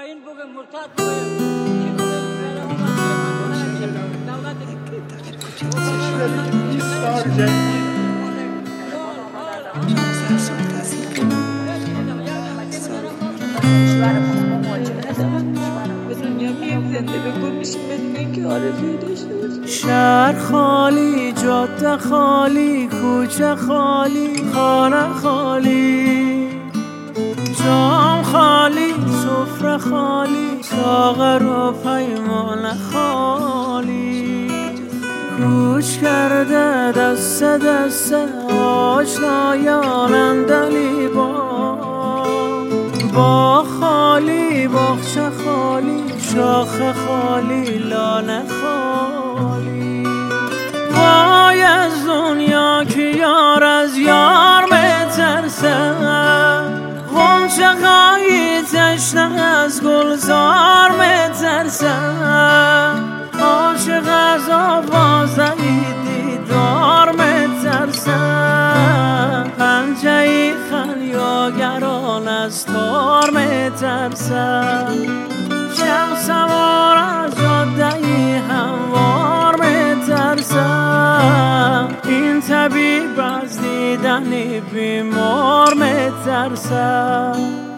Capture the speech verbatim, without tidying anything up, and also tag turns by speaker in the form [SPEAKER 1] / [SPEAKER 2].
[SPEAKER 1] شاهین بگه مرتد
[SPEAKER 2] شهر خالی، جاده خالی، کوچه خالی، خانه خالی، جام خالی، سفره خالی، ساغر و پیمانه خالی. کوچ کرده دست دست آشنایان دلی با با خالی، باغچه خالی، شاخه خالی، لانه خالی. وای از دنیا که یار از یار میترسه، غنچه خواهی تشنه از گلزار میترسه. عاشق از آوازه دیدار میترسه، پنجه خلیاگران از تار میترسه. شب سوار از جاده هموار میترسه، این طبیب از دیدن بیمار میترسه.